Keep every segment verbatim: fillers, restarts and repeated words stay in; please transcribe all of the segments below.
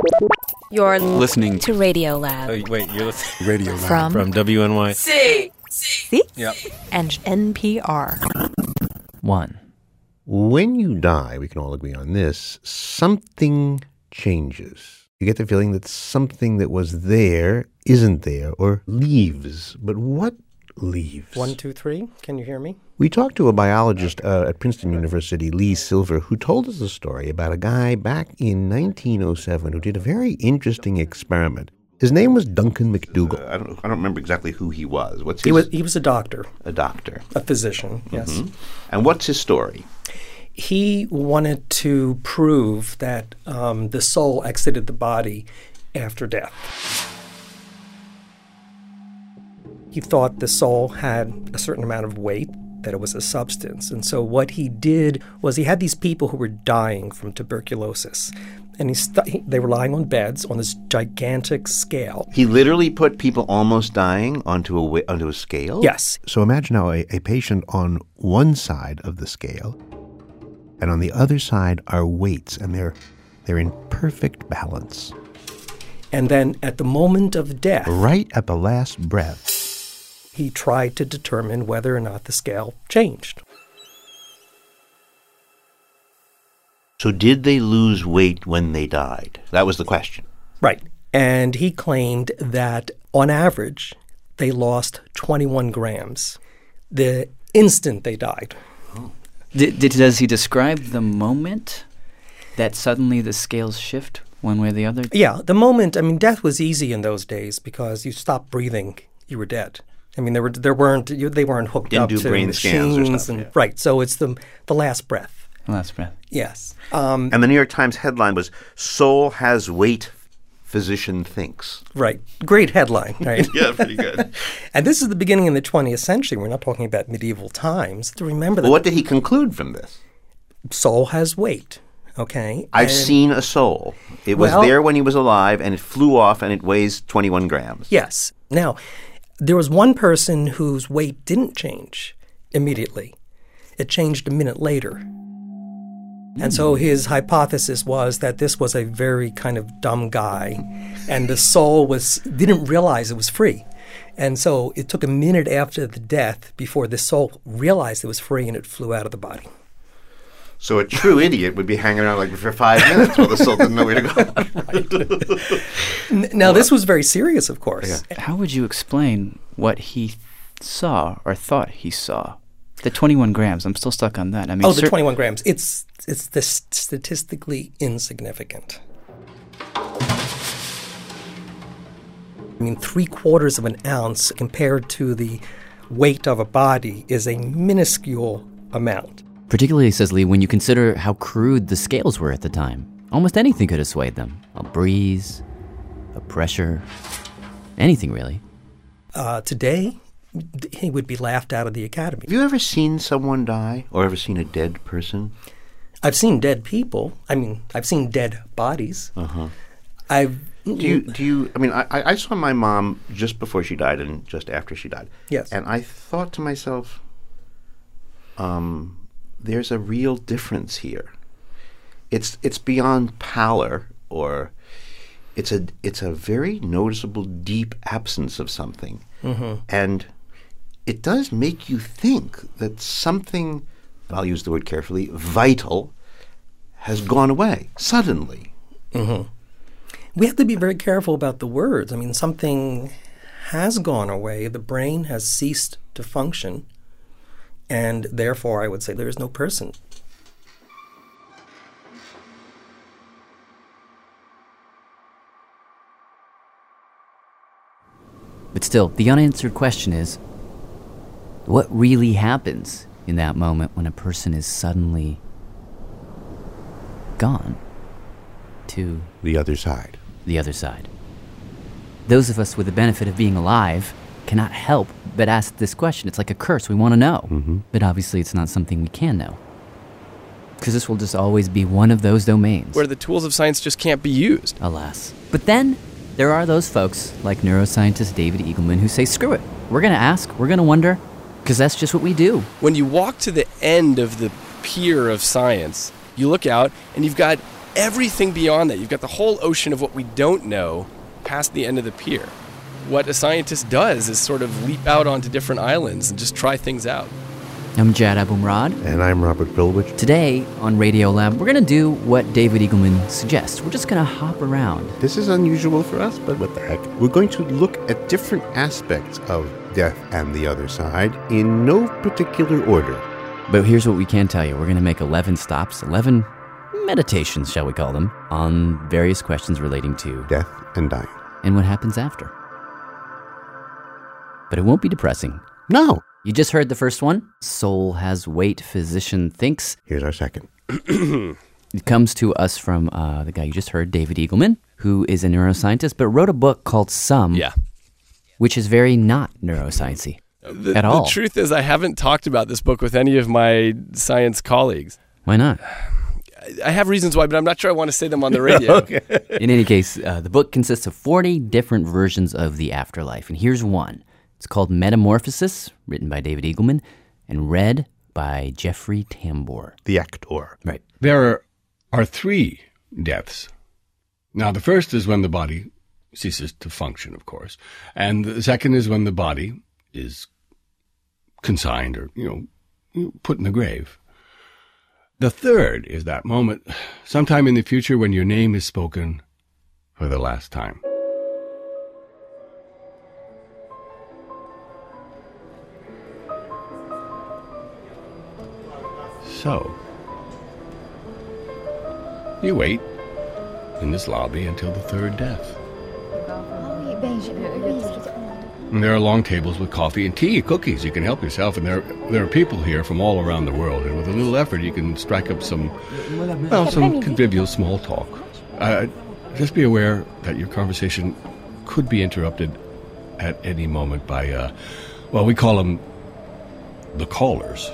You're listening to Radiolab. Oh, wait, you're listening Radiolab. From, from W N Y C. C. Yep. And N P R. One. When you die, we can all agree on this, something changes. You get the feeling that something that was there isn't there or leaves. But what leaves? One, two, three. Can you hear me? We talked to a biologist uh, at Princeton University, Lee Silver, who told us a story about a guy back in nineteen oh seven who did a very interesting experiment. His name was Duncan McDougall. Uh, I don't. I don't remember exactly who he was. What's his? He was. He was a doctor, a doctor, a physician. Yes. Mm-hmm. And what's his story? He wanted to prove that um, the soul exited the body after death. He thought the soul had a certain amount of weight, that it was a substance. And so what he did was he had these people who were dying from tuberculosis. And he st- he, they were lying on beds on this gigantic scale. He literally put people almost dying onto a, wi- onto a scale? Yes. So imagine now a, a patient on one side of the scale, and on the other side are weights, and they're they're in perfect balance. And then at the moment of death, right at the last breath, he tried to determine whether or not the scale changed. So did they lose weight when they died? That was the question. Right. And he claimed that on average, they lost twenty-one grams the instant they died. Oh. Did, did, does he describe the moment that suddenly the scales shift one way or the other? Yeah, the moment, I mean, death was easy in those days because you stopped breathing, you were dead. I mean, there were there weren't you, they weren't hooked Didn't up do to brain machines, scans or stuff, and, yeah. right? So it's the the last breath. Last breath. Yes. Um, and the New York Times headline was "Soul has weight, physician thinks." Right. Great headline. Right. Yeah, pretty good. And this is the beginning of the twentieth century. We're not talking about medieval times. To remember that. Well, what did he conclude from this? Soul has weight. Okay. I've and seen a soul. It was well, there when he was alive, and it flew off, and it weighs twenty-one grams. Yes. Now, there was one person whose weight didn't change immediately. It changed a minute later. And so his hypothesis was that this was a very kind of dumb guy, and the soul was didn't realize it was free. And so it took a minute after the death before the soul realized it was free, and it flew out of the body. So a true idiot would be hanging around like for five minutes while the soul didn't know where to go. Now, well, this was very serious, of course. Yeah. How would you explain what he th- saw or thought he saw? The twenty-one grams, I'm still stuck on that. I mean, oh, the cer- twenty-one grams. It's it's the statistically insignificant. I mean, three quarters of an ounce compared to the weight of a body is a minuscule amount. Particularly, says Lee, when you consider how crude the scales were at the time. Almost anything could have swayed them. A breeze, a pressure, anything really. Uh, today, he would be laughed out of the academy. Have you ever seen someone die or ever seen a dead person? I've seen dead people. I mean, I've seen dead bodies. Uh-huh. I've... Do you, do you, I mean, I, I saw my mom just before she died and just after she died. Yes. And I thought to myself, um... there's a real difference here. It's it's beyond pallor, or it's a it's a very noticeable deep absence of something, mm-hmm. and it does make you think that something, I'll use the word carefully, vital, has gone away suddenly. Mm-hmm. We have to be very careful about the words. I mean, something has gone away. The brain has ceased to function. And therefore, I would say there is no person. But still, the unanswered question is, what really happens in that moment when a person is suddenly gone to the other side? The other side. Those of us with the benefit of being alive cannot help but ask this question. It's like a curse. We want to know. Mm-hmm. But obviously it's not something we can know. Because this will just always be one of those domains where the tools of science just can't be used. Alas. But then there are those folks like neuroscientist David Eagleman who say, screw it. We're going to ask. We're going to wonder. Because that's just what we do. When you walk to the end of the pier of science, you look out and you've got everything beyond that. You've got the whole ocean of what we don't know past the end of the pier. What a scientist does is sort of leap out onto different islands and just try things out. I'm Jad Abumrad. And I'm Robert Bilwich. Today on Radiolab, we're going to do what David Eagleman suggests. We're just going to hop around. This is unusual for us, but what the heck? We're going to look at different aspects of death and the other side in no particular order. But here's what we can tell you. We're going to make eleven stops, eleven meditations, shall we call them, on various questions relating to Death and dying. and what happens after. But it won't be depressing. No. You just heard the first one. Soul has weight, physician thinks. Here's our second. It comes to us from uh, the guy you just heard, David Eagleman, who is a neuroscientist, but wrote a book called Some, Yeah. which is very not neuroscience-y The, at all. The truth is I haven't talked about this book with any of my science colleagues. Why not? I have reasons why, but I'm not sure I want to say them on the radio. Okay. In any case, uh, the book consists of forty different versions of the afterlife, and here's one. It's called Metamorphosis, written by David Eagleman, and read by Jeffrey Tambor. The actor. Right. There are, are three deaths. Now, the first is when the body ceases to function, of course. And the second is when the body is consigned or, you know, put in the grave. The third is that moment, sometime in the future, when your name is spoken for the last time. So, you wait in this lobby until the third death. And there are long tables with coffee and tea, cookies. You can help yourself, and there there are people here from all around the world. And with a little effort, you can strike up some, well, some convivial small talk. Uh, just be aware that your conversation could be interrupted at any moment by, uh, well, we call them the callers.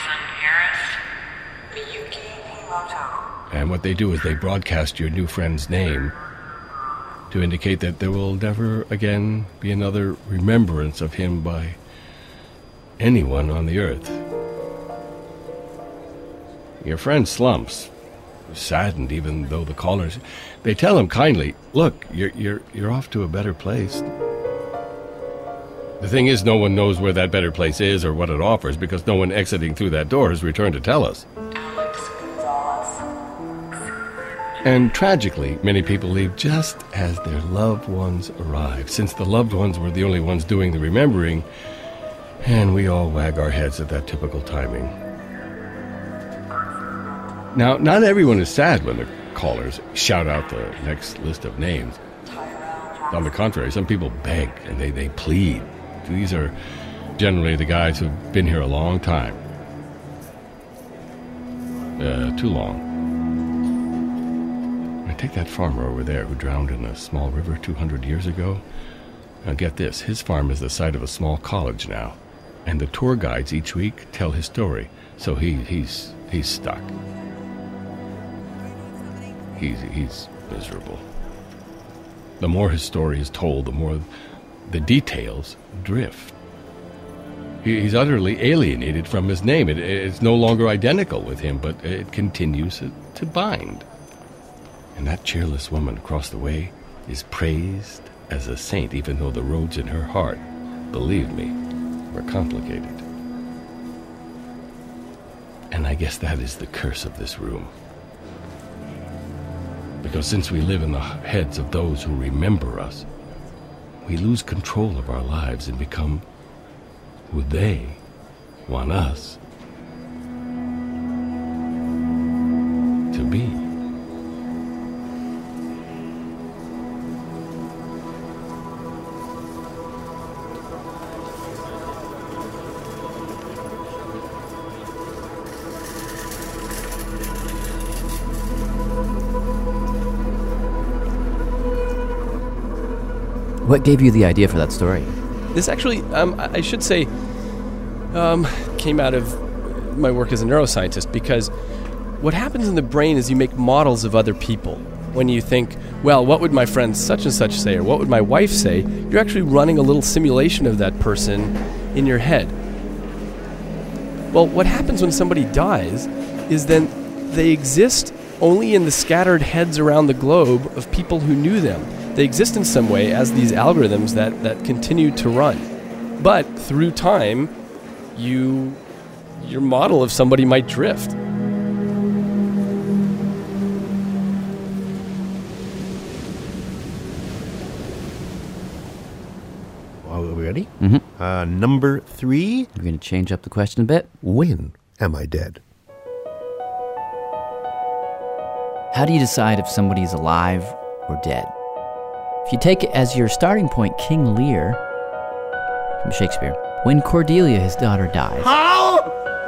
And what they do is they broadcast your new friend's name to indicate that there will never again be another remembrance of him by anyone on the earth. Your friend slumps, saddened even though the callers, they tell him kindly, look, you're, you're, you're off to a better place. The thing is, no one knows where that better place is or what it offers because no one exiting through that door has returned to tell us. And tragically, many people leave just as their loved ones arrive, since the loved ones were the only ones doing the remembering, and we all wag our heads at that typical timing. Now, not everyone is sad when the callers shout out the next list of names. On the contrary, some people beg and they, they plead. These are generally the guys who've been here a long time. Uh, too long. Take that farmer over there who drowned in a small river two hundred years ago. Now get this, his farm is the site of a small college now, and the tour guides each week tell his story, so he, he's he's stuck. He's, he's miserable. The more his story is told, the more the details drift. He, he's utterly alienated from his name. It, it's no longer identical with him, but it continues to bind. And that cheerless woman across the way is praised as a saint, even though the roads in her heart, believe me, were complicated. And I guess that is the curse of this room. Because since we live in the heads of those who remember us, we lose control of our lives and become who they want us to be. What gave you the idea for that story? This actually, um, I should say, um, came out of my work as a neuroscientist, because what happens in the brain is you make models of other people. When you think, well, what would my friend such and such say, or what would my wife say, you're actually running a little simulation of that person in your head. Well, what happens when somebody dies is then they exist only in the scattered heads around the globe of people who knew them. They exist in some way as these algorithms that, that continue to run. But through time, you your model of somebody might drift. Are we ready? Mm-hmm. Uh, number three. We're going to change up the question a bit. When am I dead? How do you decide if somebody's alive or dead? If you take it as your starting point, King Lear from Shakespeare, when Cordelia, his daughter, dies, How?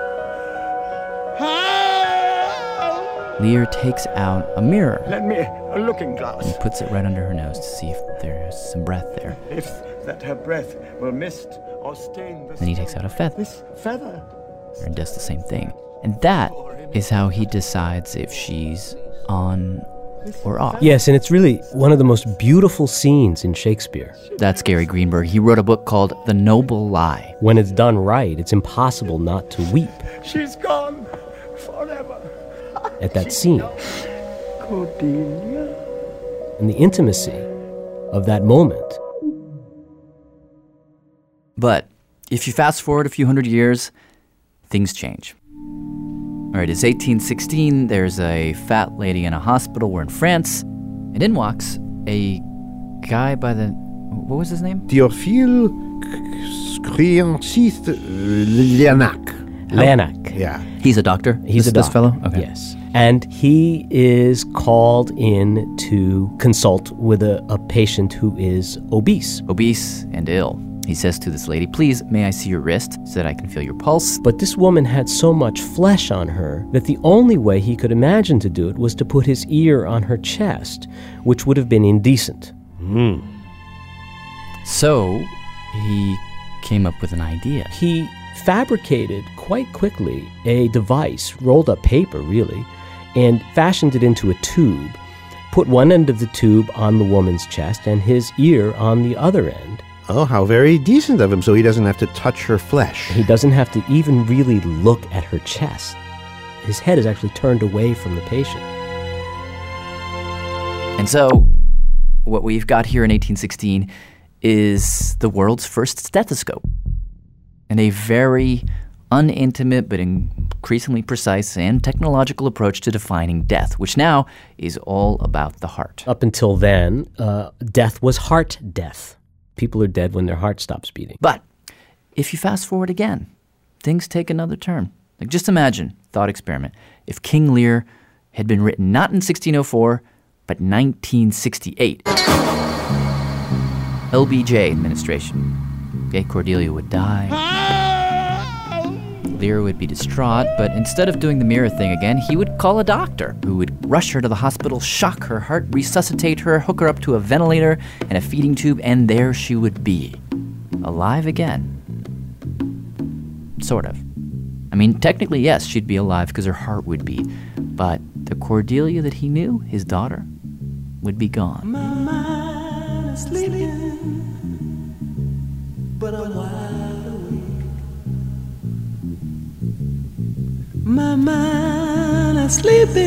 How? Lear takes out a mirror Lend me a looking glass. and puts it right under her nose to see if there's some breath there. If that her breath will mist or stain the Then he takes out a feather This feather. and does the same thing. And that is how he decides if she's on or off. Yes, and it's really one of the most beautiful scenes in Shakespeare. That's Gary Greenberg. He wrote a book called The Noble Lie. When it's done right, it's impossible not to weep She's gone forever. at that scene. Cordelia. And the intimacy of that moment. But if you fast forward a few hundred years, things change. All right, it's eighteen sixteen. There's a fat lady in a hospital. We're in France. And in walks a guy by the... What was his name? Théophile Scriancis Lenac. Lenac. Yeah. He's a doctor? He's this, a this doctor. fellow? Okay. Yes. And he is called in to consult with a, a patient who is obese. Obese and ill. He says to this lady, please, may I see your wrist so that I can feel your pulse? But this woman had so much flesh on her that the only way he could imagine to do it was to put his ear on her chest, which would have been indecent. Mm. So he came up with an idea. He fabricated quite quickly a device, rolled up paper really, and fashioned it into a tube, put one end of the tube on the woman's chest and his ear on the other end. Oh, how very decent of him, so he doesn't have to touch her flesh. He doesn't have to even really look at her chest. His head is actually turned away from the patient. And so what we've got here in eighteen sixteen is the world's first stethoscope, and a very unintimate but increasingly precise and technological approach to defining death, which now is all about the heart. Up until then, uh, death was heart death. People are dead when their heart stops beating. But if you fast forward again, things take another turn. Like, just imagine, thought experiment, if King Lear had been written not in sixteen oh four, but nineteen sixty-eight. L B J administration. Okay, Cordelia would die. Lear would be distraught, but instead of doing the mirror thing again, he would call a doctor who would rush her to the hospital, shock her heart, resuscitate her, hook her up to a ventilator and a feeding tube, and there she would be, alive again. Sort of. I mean, technically, yes, she'd be alive because her heart would beat, but the Cordelia that he knew, his daughter, would be gone. My mind is sleeping, but I'm wide awake. My mind is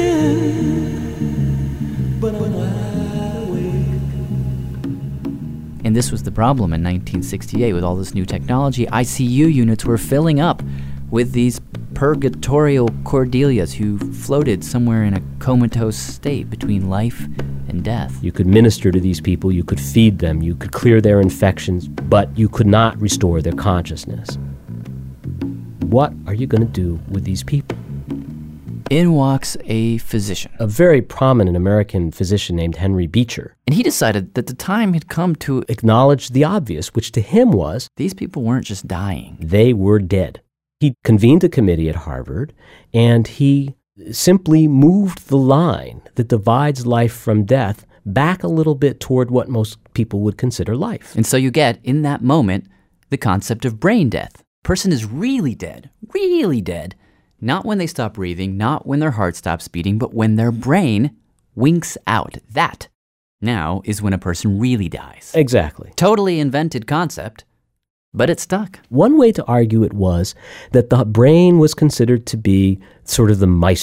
sleeping, but I'm wide awake. And this was the problem in nineteen sixty-eight with all this new technology. I C U units were filling up with these purgatorial Cordelias who floated somewhere in a comatose state between life and death. You could minister to these people, you could feed them, you could clear their infections, but you could not restore their consciousness. What are you going to do with these people? In walks a physician. A very prominent American physician named Henry Beecher. And he decided that the time had come to acknowledge the obvious, which to him was these people weren't just dying. They were dead. He convened a committee at Harvard, and he simply moved the line that divides life from death back a little bit toward what most people would consider life. And so you get, in that moment, the concept of brain death. Person is really dead, really dead, not when they stop breathing, not when their heart stops beating, but when their brain winks out. That, now, is when a person really dies. Exactly. Totally invented concept, but it stuck. One way to argue it was that the brain was considered to be sort of the maestro.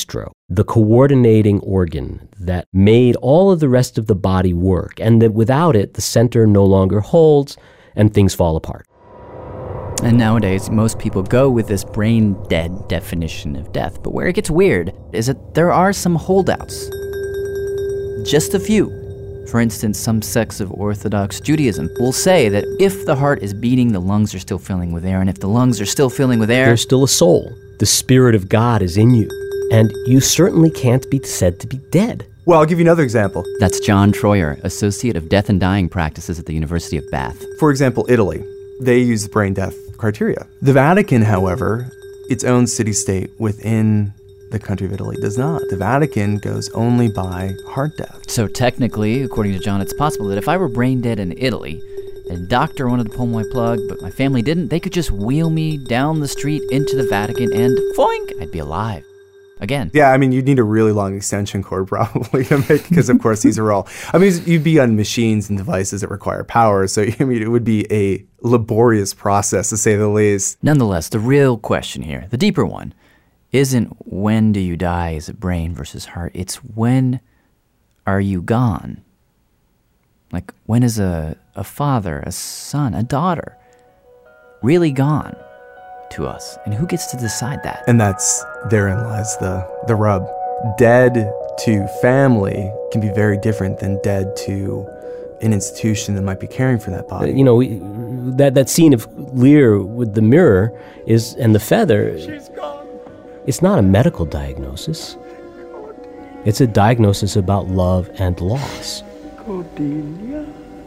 the coordinating organ that made all of the rest of the body work, and that without it, the center no longer holds and things fall apart. And nowadays, most people go with this brain dead definition of death. But where it gets weird is that there are some holdouts. Just a few. For instance, some sects of Orthodox Judaism will say that if the heart is beating, the lungs are still filling with air, and if the lungs are still filling with air, there's still a soul. The Spirit of God is in you. And you certainly can't be said to be dead. Well, I'll give you another example. That's John Troyer, Associate of Death and Dying Practices at the University of Bath. For example, Italy. They use brain death criteria. The Vatican, however, its own city-state within the country of Italy does not. The Vatican goes only by heart death. So technically, according to John, it's possible that if I were brain dead in Italy, and a doctor wanted to pull my plug, but my family didn't, they could just wheel me down the street into the Vatican and foink, I'd be alive. Again. Yeah, I mean, you'd need a really long extension cord probably to make, because of course these are all, I mean, you'd be on machines and devices that require power, so I mean, it would be a laborious process to say the least. Nonetheless, the real question here, the deeper one, isn't when do you die as a brain versus heart, it's when are you gone? Like, when is a, a father, a son, a daughter really gone to us? And who gets to decide that? And that's, therein lies the, the rub. Dead to family can be very different than dead to an institution that might be caring for that body. You know, we, that, that scene of Lear with the mirror is and the feather, she's gone. It's not a medical diagnosis. It's a diagnosis about love and loss. Cordelia,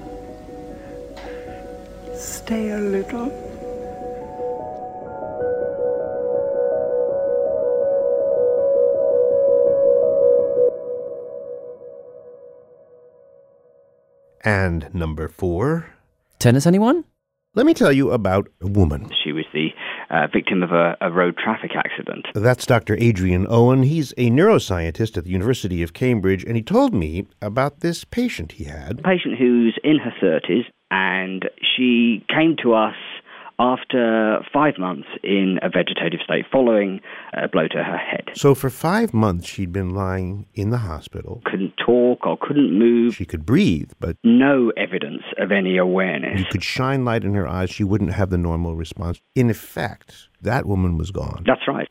stay a little. And number four. Tennis, anyone? Let me tell you about a woman. She was the uh, victim of a, a road traffic accident. That's Doctor Adrian Owen. He's a neuroscientist at the University of Cambridge, and he told me about this patient he had. A patient who's in her thirties, and she came to us after five months in a vegetative state following a blow to her head. So for five months she'd been lying in the hospital. Couldn't talk or couldn't move. She could breathe, but no evidence of any awareness. You could shine light in her eyes, she wouldn't have the normal response. In effect, that woman was gone. That's right.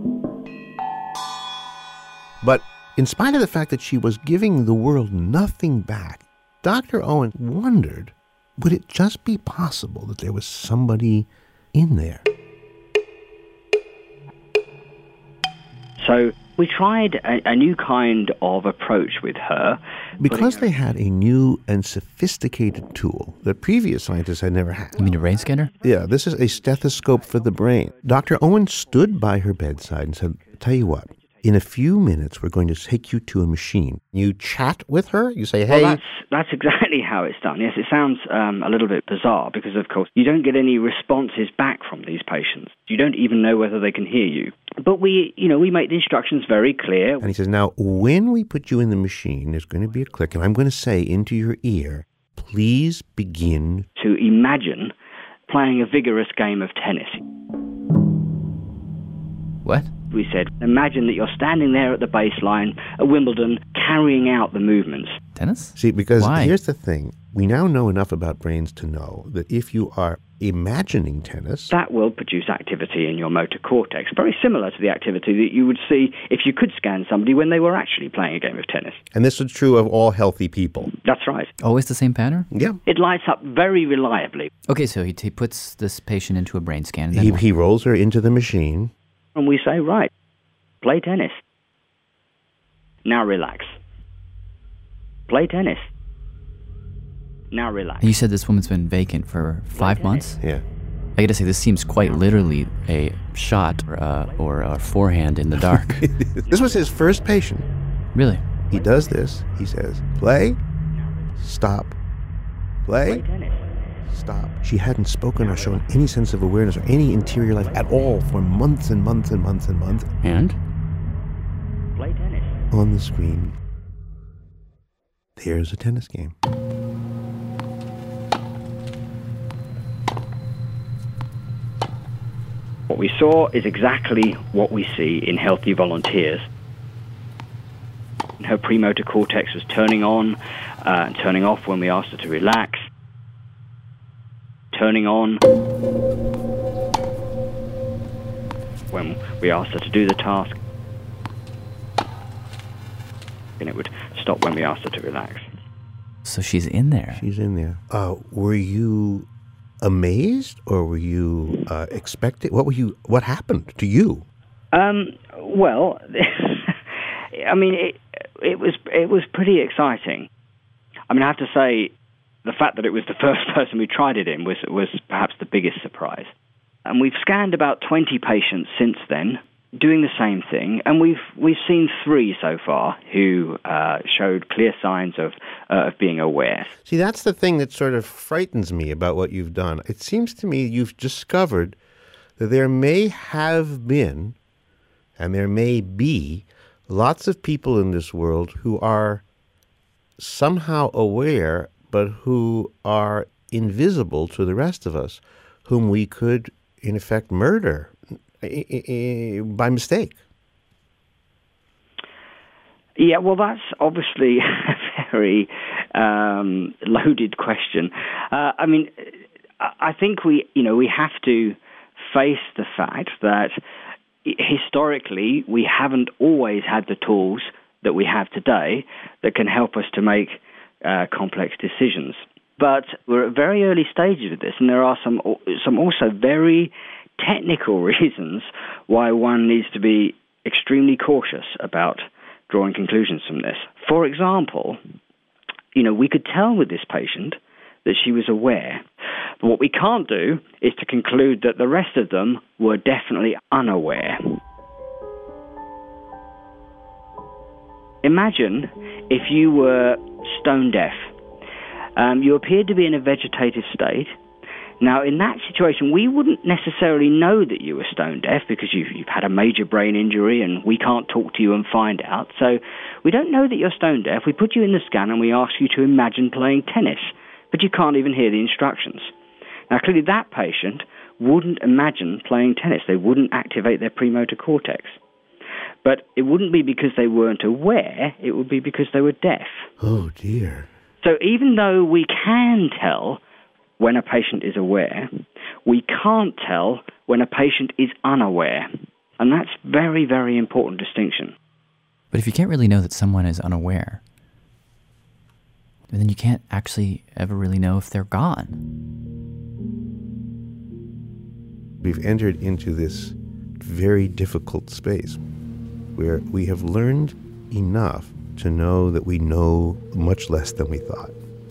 But in spite of the fact that she was giving the world nothing back, Doctor Owen wondered, would it just be possible that there was somebody in there? So we tried a, a new kind of approach with her. Because they had a new and sophisticated tool that previous scientists had never had. You mean a brain scanner? Yeah, this is a stethoscope for the brain. Doctor Owen stood by her bedside and said, tell you what, in a few minutes, we're going to take you to a machine. You chat with her. You say, hey. Well, that's, that's exactly how it's done. Yes, it sounds um, a little bit bizarre because, of course, you don't get any responses back from these patients. You don't even know whether they can hear you. But we, you know, we make the instructions very clear. And he says, now, when we put you in the machine, there's going to be a click, and I'm going to say into your ear, please begin to imagine playing a vigorous game of tennis. What? We said, imagine that you're standing there at the baseline at Wimbledon carrying out the movements. Tennis? See, because Why? Here's the thing. We now know enough about brains to know that if you are imagining tennis, that will produce activity in your motor cortex, very similar to the activity that you would see if you could scan somebody when they were actually playing a game of tennis. And this is true of all healthy people. That's right. Always the same pattern? Yeah. It lights up very reliably. Okay, so he, he puts this patient into a brain scan. And He, then he rolls her into the machine. And we say, right, play tennis. Now relax. Play tennis. Now relax. You said this woman's been vacant for five months? Yeah. I gotta say, this seems quite literally a shot uh, or a forehand in the dark. This was his first patient. Really? He does this. He says, play, stop, play, Play tennis. stop. She hadn't spoken or shown any sense of awareness or any interior life at all for months and months and months and months. And? Play tennis. On the screen, there's a tennis game. What we saw is exactly what we see in healthy volunteers. Her premotor cortex was turning on uh, and turning off when we asked her to relax. Turning on when we asked her to do the task. And it would stop when we asked her to relax. So she's in there. She's in there. Uh, were you amazed, or were you uh, expecting? What were you? What happened to you? Um, well, I mean, it, it was it was pretty exciting. I mean, I have to say, the fact that it was the first person we tried it in was was perhaps the biggest surprise. And we've scanned about twenty patients since then, doing the same thing, and we've we've seen three so far who uh, showed clear signs of uh, of being aware. See, that's the thing that sort of frightens me about what you've done. It seems to me you've discovered that there may have been, and there may be, lots of people in this world who are somehow aware, but who are invisible to the rest of us, whom we could, in effect, murder by mistake. Yeah, well, that's obviously a very um, loaded question. Uh, I mean, I think we, you know, we have to face the fact that historically we haven't always had the tools that we have today that can help us to make uh, complex decisions. But we're at very early stages of this, and there are some some also very technical reasons why one needs to be extremely cautious about drawing conclusions from this. For example, you know, we could tell with this patient that she was aware. But what we can't do is to conclude that the rest of them were definitely unaware. Imagine if you were stone deaf. Um, you appeared to be in a vegetative state. Now, in that situation, we wouldn't necessarily know that you were stone deaf because you've, you've had a major brain injury and we can't talk to you and find out. So we don't know that you're stone deaf. We put you in the scan and we ask you to imagine playing tennis, but you can't even hear the instructions. Now, clearly that patient wouldn't imagine playing tennis. They wouldn't activate their premotor cortex. But it wouldn't be because they weren't aware. It would be because they were deaf. Oh, dear. So even though we can tell when a patient is aware, we can't tell when a patient is unaware. And that's very, very important distinction. But if you can't really know that someone is unaware, then you can't actually ever really know if they're gone. We've entered into this very difficult space where we have learned enough to know that we know much less than we thought.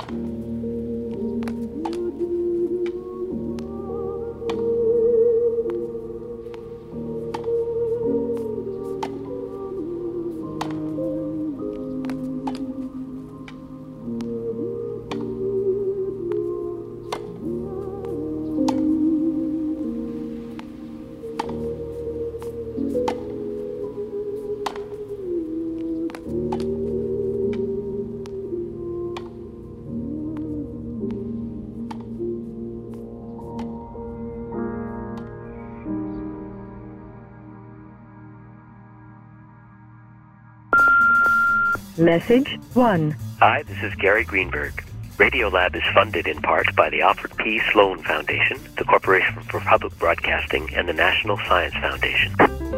Message one. Hi, this is Gary Greenberg. Radiolab is funded in part by the Alfred P. Sloan Foundation, the Corporation for Public Broadcasting, and the National Science Foundation.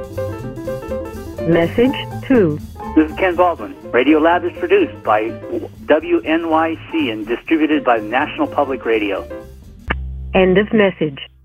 Message two. This is Ken Baldwin. Radiolab is produced by W N Y C and distributed by National Public Radio. End of message.